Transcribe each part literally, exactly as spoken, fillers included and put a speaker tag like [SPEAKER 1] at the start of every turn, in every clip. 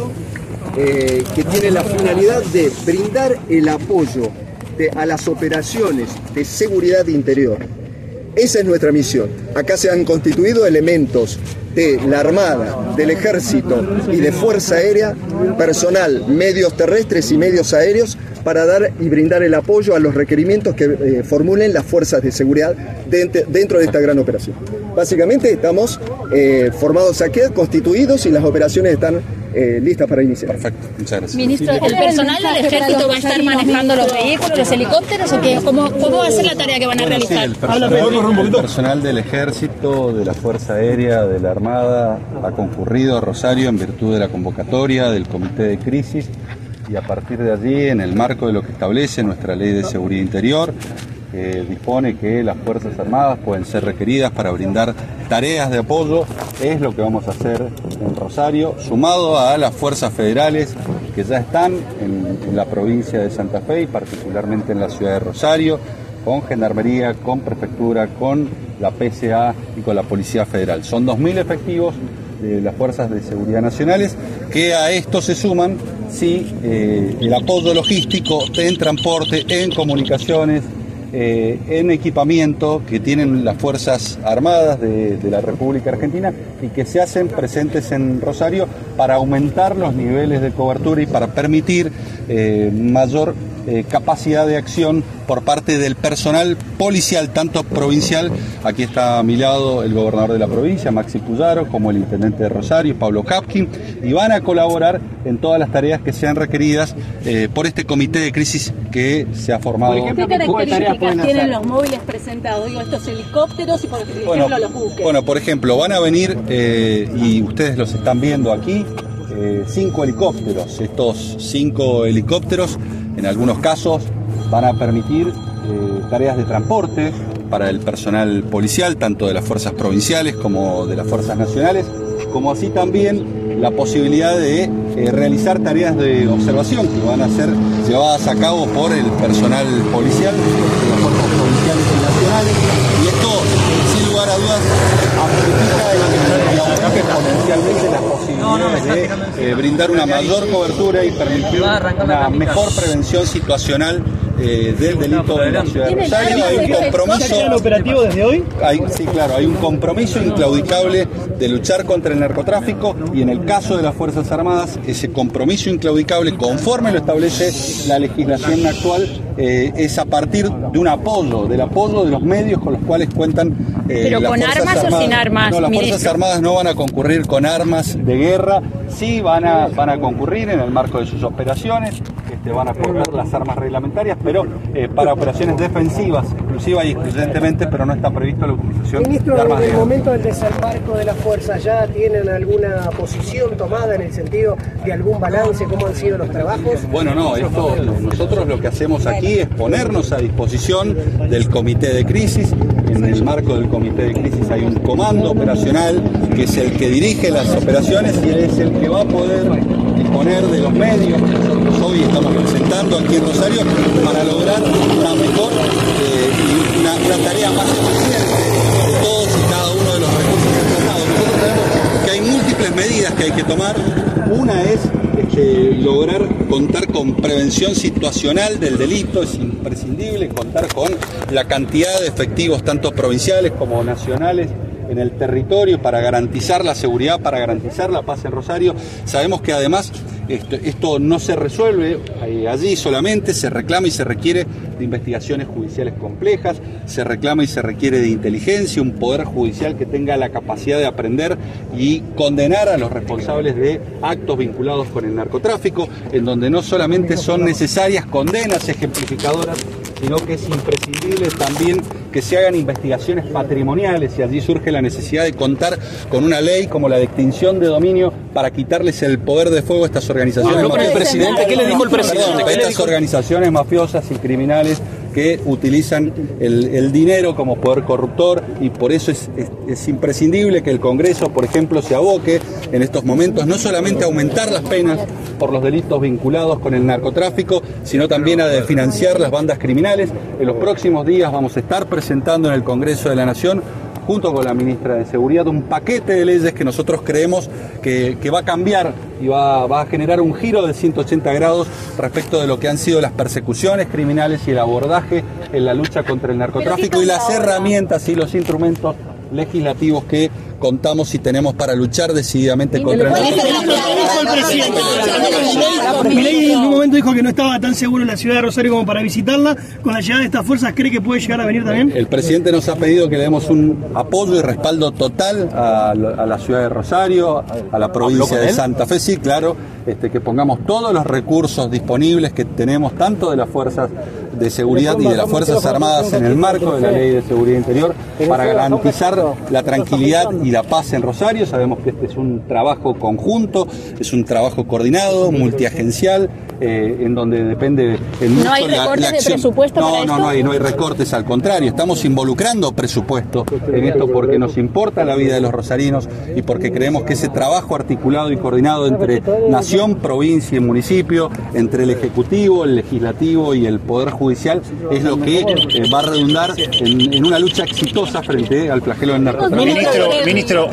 [SPEAKER 1] conjunto eh, que tiene la finalidad de brindar el apoyo de, a las operaciones de seguridad interior. Esa es nuestra misión. Acá se han constituido elementos de la Armada, del Ejército y de Fuerza Aérea, personal, medios terrestres y medios aéreos, para dar y brindar el apoyo a los requerimientos que eh, formulen las fuerzas de seguridad dentro, dentro de esta gran operación. Básicamente estamos eh, formados aquí, constituidos, y las operaciones están eh, listas para iniciar.
[SPEAKER 2] Perfecto, muchas gracias.
[SPEAKER 3] Ministro, ¿el personal del ejército va a estar manejando los vehículos, los helicópteros, o qué? ¿Cómo, cómo va a ser la tarea que van a
[SPEAKER 2] Bueno,
[SPEAKER 3] realizar?
[SPEAKER 2] sí, el, personal, el personal del ejército, de la Fuerza Aérea, de la Armada ha concurrido a Rosario en virtud de la convocatoria del Comité de Crisis, y a partir de allí, en el marco de lo que establece nuestra Ley de Seguridad Interior, eh, dispone que las Fuerzas Armadas pueden ser requeridas para brindar tareas de apoyo. Es lo que vamos a hacer en Rosario, sumado a las fuerzas federales que ya están en, en la provincia de Santa Fe y particularmente en la ciudad de Rosario, con Gendarmería, con Prefectura, con la P S A y con la Policía Federal. Son dos mil efectivos de las Fuerzas de Seguridad Nacionales, que a esto se suman sí, eh, el apoyo logístico en transporte, en comunicaciones, eh, en equipamiento que tienen las Fuerzas Armadas de, de la República Argentina y que se hacen presentes en Rosario para aumentar los niveles de cobertura y para permitir eh, mayor eh, capacidad de acción por parte del personal policial, tanto provincial. Aquí está a mi lado el gobernador de la provincia, Maxi Puyaro, como el intendente de Rosario, Pablo Kapkin, y van a colaborar en todas las tareas que sean requeridas eh, por este comité de crisis que se ha formado.
[SPEAKER 3] Por ejemplo, ¿qué características tienen los móviles presentados? Digo, estos helicópteros y, por ejemplo,
[SPEAKER 2] bueno,
[SPEAKER 3] los buques.
[SPEAKER 2] Bueno, por ejemplo, van a venir, eh, y ustedes los están viendo aquí, eh, cinco helicópteros. Estos cinco helicópteros, en algunos casos, van a permitir eh, tareas de transporte para el personal policial, tanto de las fuerzas provinciales como de las fuerzas nacionales, como así también la posibilidad de eh, realizar tareas de observación que van a ser llevadas a cabo por el personal policial de las fuerzas provinciales y nacionales, y esto, sin lugar a dudas, amplifica exponencialmente las posibilidades de eh, brindar una mayor cobertura y permitir una mejor prevención situacional Eh, del delito en la ciudad de Rosario. Hay un compromiso.
[SPEAKER 4] ¿El operativo desde hoy?
[SPEAKER 2] Hay, sí, claro, hay un compromiso inclaudicable de luchar contra el narcotráfico, y en el caso de las Fuerzas Armadas, ese compromiso inclaudicable, conforme lo establece la legislación actual, eh, es a partir de un apoyo, del apoyo de los medios con los cuales cuentan eh,
[SPEAKER 3] ¿Pero
[SPEAKER 2] las
[SPEAKER 3] con
[SPEAKER 2] Fuerzas
[SPEAKER 3] armas
[SPEAKER 2] Armadas.
[SPEAKER 3] o sin armas,
[SPEAKER 2] No, las
[SPEAKER 3] ministro?
[SPEAKER 2] Fuerzas Armadas no van a concurrir con armas de guerra, sí van a, van a concurrir en el marco de sus operaciones, este, van a portar las armas reglamentarias, pero eh, para operaciones defensivas, exclusiva y excluyentemente, pero no está previsto la utilización
[SPEAKER 4] Ministro,
[SPEAKER 2] de armas de
[SPEAKER 4] en el
[SPEAKER 2] guerra.
[SPEAKER 4] momento del desembarco de las fuerzas, ¿ya tienen alguna posición tomada en el sentido de algún balance? ¿Cómo han sido los trabajos?
[SPEAKER 2] Bueno, no, esto, nosotros lo que hacemos aquí es ponernos a disposición del comité de crisis. En el marco del comité de crisis hay un comando operacional que es el que dirige las operaciones y es el que va a poder disponer de los medios que nosotros hoy estamos presentando aquí en Rosario para lograr una mejor eh, y una, una tarea más eficiente de todos y cada uno de los recursos que han tratado. Nosotros sabemos que hay múltiples medidas que hay que tomar. Una es este, lograr contar con prevención situacional del delito. Es imprescindible contar con la cantidad de efectivos, tanto provinciales como nacionales, en el territorio para garantizar la seguridad, para garantizar la paz en Rosario. Sabemos que además esto, esto no se resuelve eh, allí solamente, se reclama y se requiere de investigaciones judiciales complejas, se reclama y se requiere de inteligencia, un poder judicial que tenga la capacidad de aprender y condenar a los responsables de actos vinculados con el narcotráfico, en donde no solamente son necesarias condenas ejemplificadoras, sino que es imprescindible también que se hagan investigaciones patrimoniales, y allí surge la necesidad de contar con una ley como la de extinción de dominio para quitarles el poder de fuego a estas organizaciones mafiosas.
[SPEAKER 5] ¿El presidente? ¿Qué le dijo el presidente?
[SPEAKER 2] Perdón, a estas organizaciones mafiosas y criminales que utilizan el, el dinero como poder corruptor, y por eso es, es, es imprescindible que el Congreso, por ejemplo, se aboque en estos momentos no solamente a aumentar las penas por los delitos vinculados con el narcotráfico, sino también a financiar las bandas criminales. En los próximos días vamos a estar presentando en el Congreso de la Nación junto con la ministra de Seguridad, un paquete de leyes que nosotros creemos que, que va a cambiar y va, va a generar un giro de ciento ochenta grados respecto de lo que han sido las persecuciones criminales y el abordaje en la lucha contra el narcotráfico y las herramientas y los instrumentos legislativos que contamos y tenemos para luchar decididamente contra el narcotráfico.
[SPEAKER 5] Milei en un momento dijo que no estaba tan seguro en la ciudad de Rosario como para visitarla. Con la llegada de estas fuerzas, ¿cree que puede llegar a venir también?
[SPEAKER 2] El presidente nos ha pedido que le demos un apoyo y respaldo total a, a la ciudad de Rosario, a la provincia de Santa Fe, sí, claro, este, que pongamos todos los recursos disponibles que tenemos, tanto de las fuerzas de seguridad y de las Fuerzas Armadas en el marco de la Ley de Seguridad Interior, para garantizar la tranquilidad y la paz en Rosario. Sabemos que este es un trabajo conjunto, es un trabajo coordinado, multiagencial, eh, en donde depende en mucho
[SPEAKER 3] ¿No hay recortes
[SPEAKER 2] la, la acción.
[SPEAKER 3] de presupuesto
[SPEAKER 2] no,
[SPEAKER 3] para
[SPEAKER 2] no,
[SPEAKER 3] esto?
[SPEAKER 2] no hay, no hay recortes, al contrario, estamos involucrando presupuesto en esto porque nos importa la vida de los rosarinos y porque creemos que ese trabajo articulado y coordinado entre nación, provincia y municipio, entre el Ejecutivo, el Legislativo y el Poder Judicial es lo que eh, va a redundar en, en una lucha exitosa frente al flagelo del narcotráfico.
[SPEAKER 3] Ministro, ministro,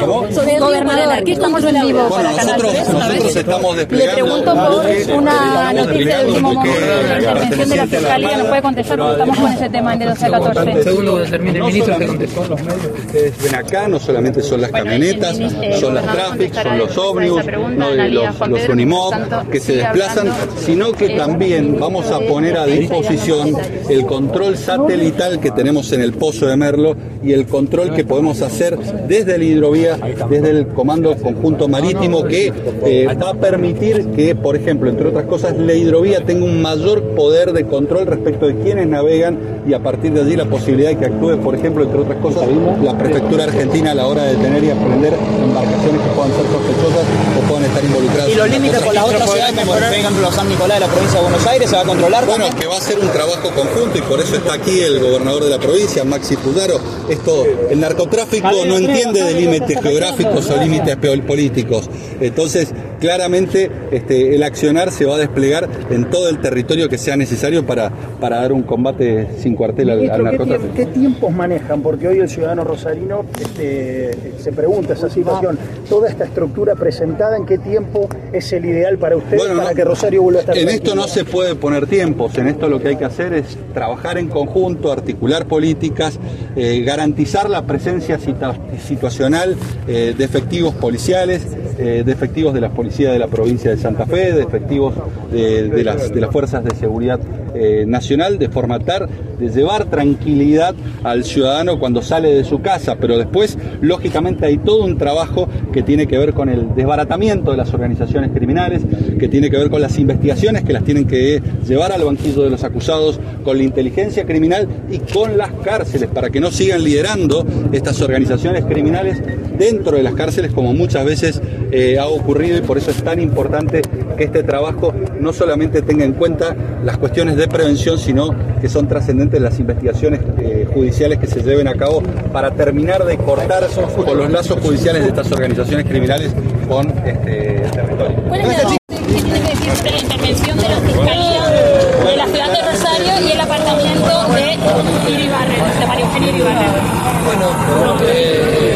[SPEAKER 3] gobernador, ¿qué estamos en vivo
[SPEAKER 2] Bueno,
[SPEAKER 3] para
[SPEAKER 2] nosotros, nosotros estamos desplegando.
[SPEAKER 3] Le pregunto por una noticia de último momento de la intervención de la Fiscalía, ¿nos puede contestar? Porque estamos con ese tema en de doce a catorce.
[SPEAKER 6] Segundo que termine el ministro te contestó.
[SPEAKER 2] Los medios que ustedes ven acá no solamente son las camionetas, son las traffic, son los ómnibus, no, los, los unimog que se desplazan, sino que también vamos a poner a disposición el control satelital que tenemos en el Pozo de Merlo y el control que podemos hacer desde la hidrovía, desde el Comando Conjunto Marítimo, que eh, va a permitir que, por ejemplo, entre otras cosas, la hidrovía tenga un mayor poder de control respecto de quienes navegan y a partir de allí la posibilidad de que actúe, por ejemplo, entre otras cosas, la Prefectura Argentina a la hora de detener y aprender embarcaciones que puedan ser sospechosas o puedan estar involucradas.
[SPEAKER 7] ¿Y los límites con las otras ciudades, como por ejemplo San Nicolás de la provincia de Buenos Aires, se va a controlar?
[SPEAKER 2] Bueno, que va a ser un trabajo conjunto y por eso está aquí el gobernador de la provincia, Maxi Pudaro. Esto, el narcotráfico no entiende de límites geográficos o límites políticos. Entonces, claramente este, el accionar se va a desplegar en todo el territorio que sea necesario para, para dar un combate sin cuartel al,
[SPEAKER 5] Ministro,
[SPEAKER 2] al narcotráfico.
[SPEAKER 5] ¿qué, ¿Qué tiempos manejan? Porque hoy el ciudadano rosarino este, se pregunta esa situación. Toda esta estructura presentada, ¿en qué tiempo es el ideal para ustedes
[SPEAKER 2] Bueno,
[SPEAKER 5] para
[SPEAKER 2] no,
[SPEAKER 5] que Rosario vuelva a estar
[SPEAKER 2] en
[SPEAKER 5] tranquilo?
[SPEAKER 2] esto no se puede poner tiempos, en esto lo que hay que hacer es trabajar en conjunto, articular políticas, eh, garantizar la presencia situa situacional eh, de efectivos policiales, eh, de efectivos de las policías de la provincia de Santa Fe, de efectivos de, de, las, de las fuerzas de seguridad eh, nacional, de formatar, de llevar tranquilidad al ciudadano cuando sale de su casa, pero después, lógicamente, hay todo un trabajo que tiene que ver con el desbaratamiento de las organizaciones criminales, que tiene que ver con las investigaciones que las tienen que llevar al banquillo de los acusados, con la inteligencia criminal y con las cárceles, para que no sigan liderando estas organizaciones criminales dentro de las cárceles, como muchas veces eh, ha ocurrido, y por eso es tan importante que este trabajo no solamente tenga en cuenta las cuestiones de prevención, sino que son trascendentes las investigaciones eh, judiciales que se lleven a cabo para terminar de cortar con los lazos judiciales de estas organizaciones criminales con este territorio.
[SPEAKER 3] ¿Cuál es la ¿Qué tiene que decir sobre la intervención de la Fiscalía de la ciudad de Rosario y el apartamento de Iribarren, de María Eugenia Iribarren?
[SPEAKER 6] Bueno, eh,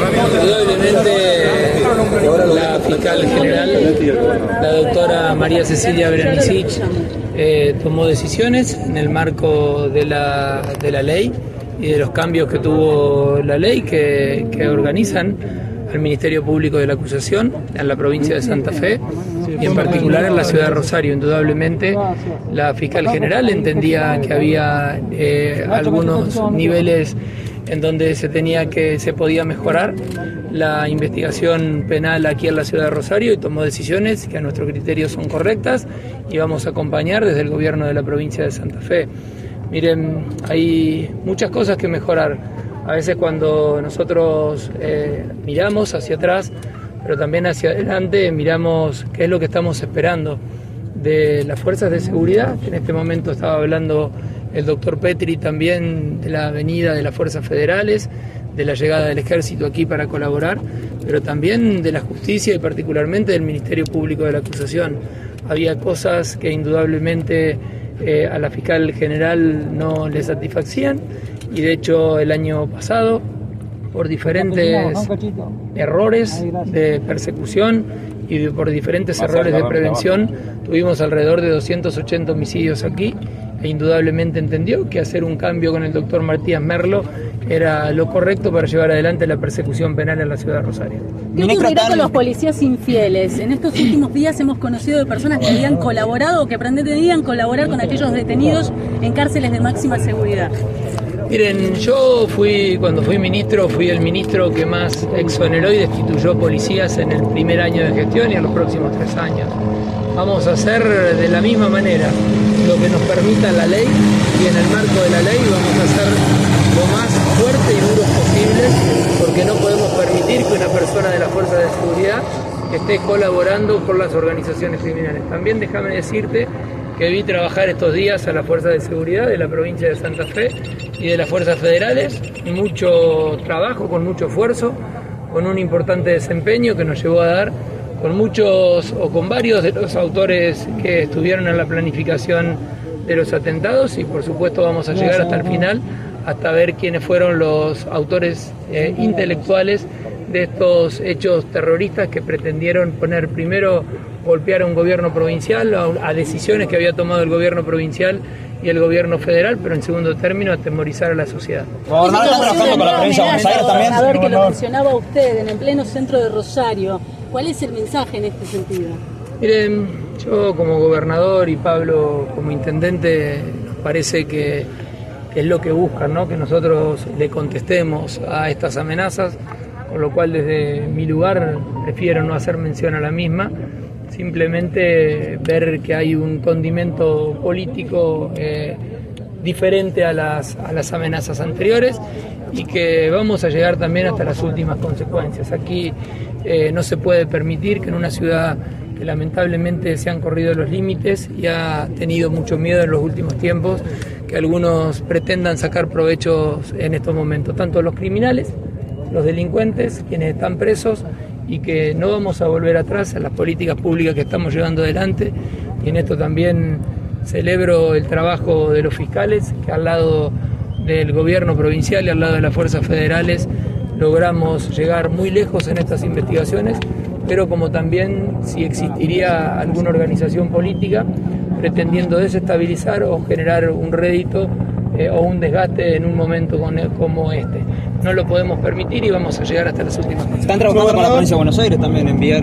[SPEAKER 6] indudablemente la fiscal general, la doctora María Cecilia Berenicich, eh, tomó decisiones en el marco de la, de la ley y de los cambios que tuvo la ley que, que organizan al Ministerio Público de la Acusación en la provincia de Santa Fe y en particular en la ciudad de Rosario. Indudablemente la fiscal general entendía que había eh, algunos niveles en donde se tenía que se podía mejorar la investigación penal aquí en la ciudad de Rosario y tomó decisiones que a nuestro criterio son correctas y vamos a acompañar desde el gobierno de la provincia de Santa Fe. Miren, hay muchas cosas que mejorar. A veces cuando nosotros eh, miramos hacia atrás, pero también hacia adelante, miramos qué es lo que estamos esperando de las fuerzas de seguridad, que en este momento estaba hablando el doctor Petri también de la venida de las fuerzas federales, de la llegada del ejército aquí para colaborar, pero también de la justicia y particularmente del Ministerio Público de la Acusación. Había cosas que indudablemente eh, a la fiscal general no le satisfacían y de hecho el año pasado por diferentes errores de persecución y de, por diferentes errores de prevención. Tuvimos alrededor de doscientos ochenta homicidios aquí e indudablemente entendió que hacer un cambio con el doctor Matías Merlo era lo correcto para llevar adelante la persecución penal en la ciudad de Rosario.
[SPEAKER 8] ¿Qué ocurrirá con los policías infieles? En estos últimos días hemos conocido de personas que habían colaborado o que pretendían colaborar con aquellos detenidos en cárceles de máxima seguridad.
[SPEAKER 6] Miren, yo fui, cuando fui ministro, fui el ministro que más exoneró y destituyó policías en el primer año de gestión y en los próximos tres años. Vamos a hacer de la misma manera lo que nos permita la ley y en el marco de la ley vamos a hacer lo más fuerte y duros posibles, porque no podemos permitir que una persona de la Fuerza de Seguridad esté colaborando con las organizaciones criminales. También déjame decirte que vi trabajar estos días a la Fuerza de Seguridad de la provincia de Santa Fe y de las fuerzas federales, mucho trabajo, con mucho esfuerzo, con un importante desempeño que nos llevó a dar con muchos o con varios de los autores que estuvieron en la planificación de los atentados y por supuesto vamos a llegar hasta el final, hasta ver quiénes fueron los autores eh, intelectuales de estos hechos terroristas que pretendieron poner primero, golpear a un gobierno provincial, a, a decisiones que había tomado el gobierno provincial y el gobierno federal, pero en segundo término atemorizar a la sociedad.
[SPEAKER 7] ¿Gobernador está trabajando con la provincia de Buenos Aires también?
[SPEAKER 8] A ver, que lo mencionaba usted, en el pleno centro de Rosario. ¿Cuál es el mensaje en este sentido?
[SPEAKER 6] Miren, yo como gobernador y Pablo como intendente, nos parece que es lo que buscan, ¿no? Que nosotros le contestemos a estas amenazas, con lo cual desde mi lugar prefiero no hacer mención a la misma, simplemente ver que hay un condimento político eh, diferente a las, a las amenazas anteriores y que vamos a llegar también hasta las últimas consecuencias. Aquí eh, no se puede permitir que en una ciudad que lamentablemente se han corrido los límites y ha tenido mucho miedo en los últimos tiempos, que algunos pretendan sacar provechos en estos momentos, tanto los criminales, los delincuentes, quienes están presos, y que no vamos a volver atrás a las políticas públicas que estamos llevando adelante. Y en esto también celebro el trabajo de los fiscales, que al lado del gobierno provincial y al lado de las fuerzas federales logramos llegar muy lejos en estas investigaciones, pero como también si existiría alguna organización política pretendiendo desestabilizar o generar un rédito eh, o un desgaste en un momento con, como este. No lo podemos permitir y vamos a llegar hasta las últimas consecuencias.
[SPEAKER 7] ¿Están trabajando con la provincia de Buenos Aires también, enviar